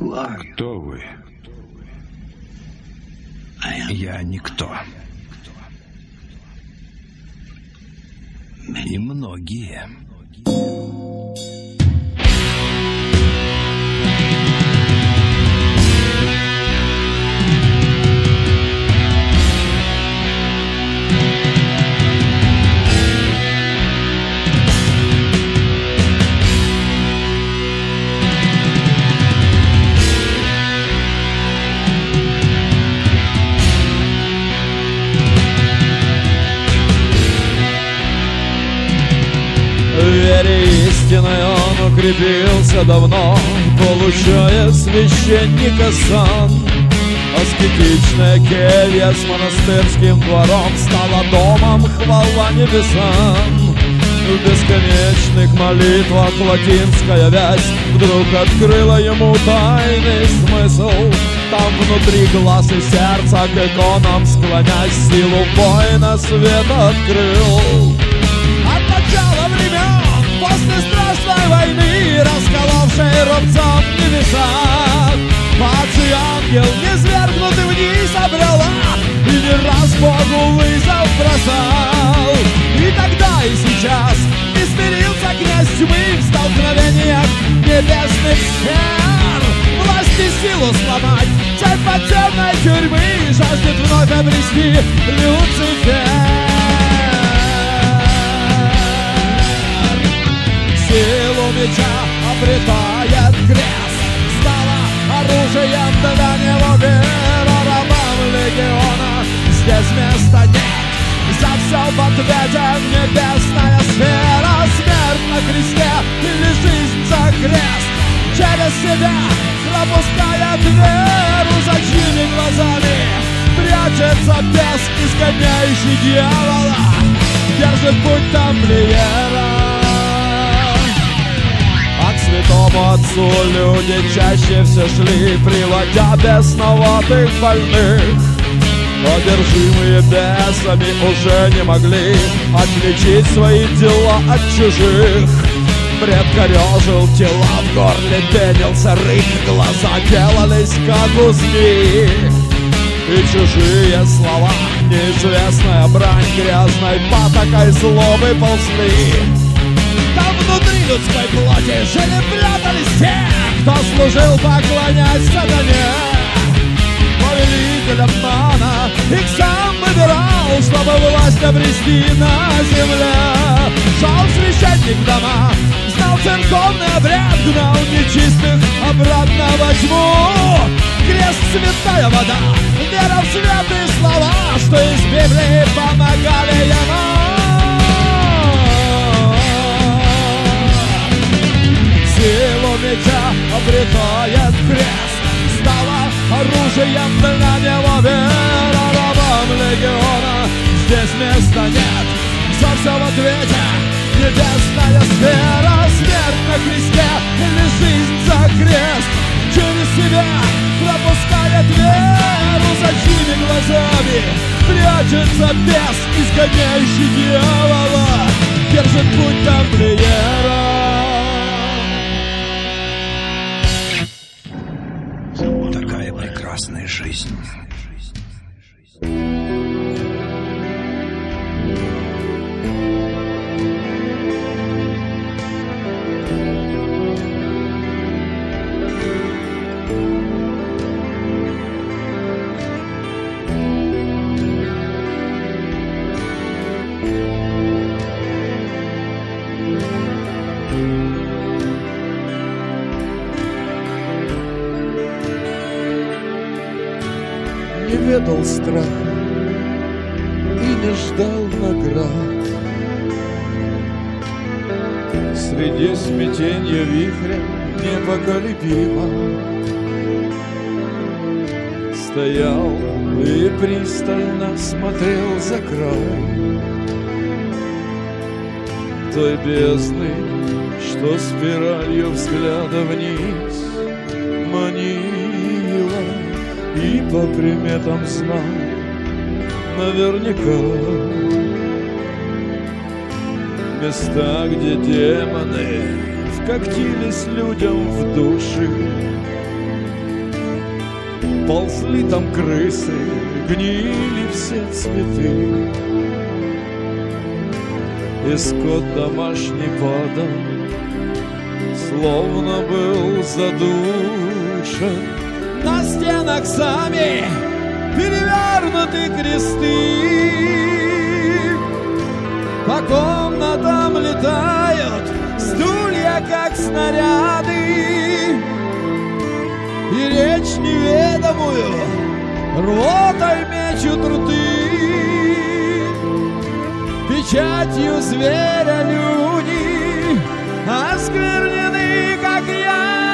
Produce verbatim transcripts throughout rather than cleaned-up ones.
Кто вы? Я никто. И многие. Вере истинной он укрепился давно, получая священника сан. Аскетичная келья с монастырским двором стала домом, хвала небесам. В бесконечных молитвах латинская вязь вдруг открыла ему тайный смысл. Там внутри глаз и сердца к иконам склонясь, силу воина свет открыл. От начала времен, после страшной войны, расколовшей рубцом небеса, падший ангел, низвергнутый вниз, обрела и не раз Богу вызов бросал. И тогда, и сейчас не смирился князь тьмы в столкновениях небесных сфер. Власть и силу сломать, цепь подземной тюрьмы жаждет вновь обрести Люцифер. Силу меча обретает крест, стала оружием для него вера. Рабам легиона здесь места нет, за все в ответе небесная сфера. Смерть на кресте или жизнь за крест, через себя пропускает веру. За чьими глазами прячется бес, изгоняющий дьявола, держит путь тамплиера. А к святому отцу люди чаще все шли, приводя бесноватых больных. Одержимые бесами уже не могли отличить свои дела от чужих. Бред корежил тела, в горле пенился рык, глаза делались как у змеи. И чужие слова, неизвестная брань, грязной патокой злобы ползли. Там внутри людской плоти жили, прятались те, кто служил, поклонясь сатане. Повелитель обмана их сам выбирал, чтобы власть обрести на земле. Шел священник в дома, знал церковный обряд, гнал нечистых обратно во тьму. Крест, святая вода, вера в святые слова, что из Библии помогали ему. Силу меча обретает крест, стала оружием для него вера. Рабам легиона здесь места нет, за все в ответе небесная сфера. Смерть на кресте или жизнь за крест, через себя пропускает веру. За чьими глазами прячется бес, изгоняющий дьявола, держит путь тамплиера. Такая прекрасная жизнь. Не ведал страха и не ждал наград. Среди смятенья вихря непоколебимо стоял и пристально смотрел за край той бездны, что спиралью взгляда вниз манила. И по приметам знал наверняка места, где демоны вкоктились людям в души, ползли там крысы, гнили все цветы. И скот домашний падал, словно был задушен. На стенах сами перевернуты кресты, по комнатам летают стулья, как снаряды, и речь неведомую рвотой мечут рты. Печатью зверя люди осквернены, как ядом.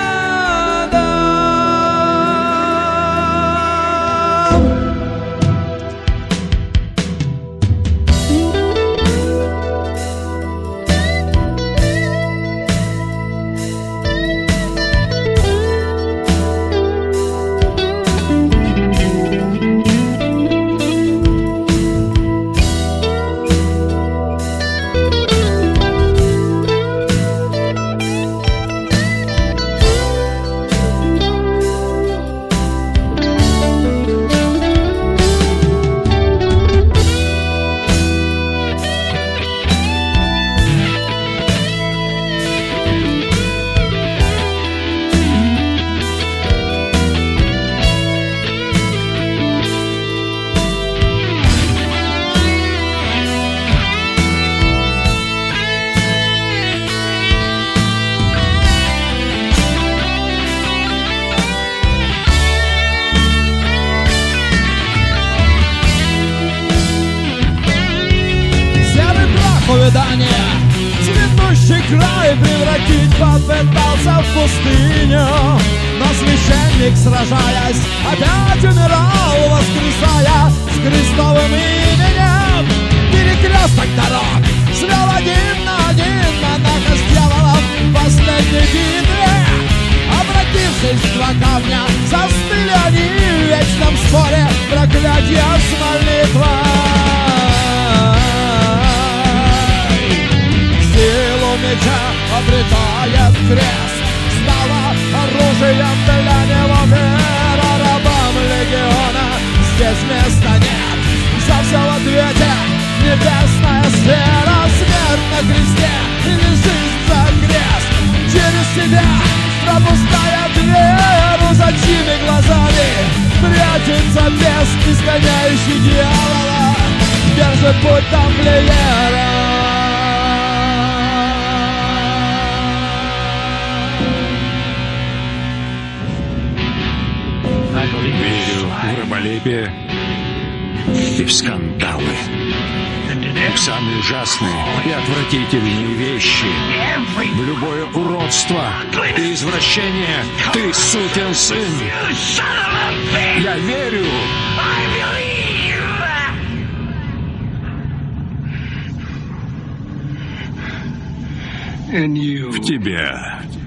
Цветущий край превратить попытался в пустыню, но священник, сражаясь, опять умирал, воскресая с крестовым именем. Перекресток дорог свел один на один, однако с дьяволом в последней битве. Обратившись в два камня, застыли они в вечном споре, проклятья с молитвой. Силу меча обретает крест, стало оружием для него вера. Рабам легиона здесь места нет, за все в ответе небесная сфера. Смерть на кресте или жизнь за крест, через себя пропуская веру, за чьими глазами прячется бес, изгоняющий дьявола, держит путь тамплиера. Верю в раболепие и в скандалы, в самые ужасные и отвратительные вещи, в любое уродство и извращение. Ты сукин сын! Я верю! В тебя.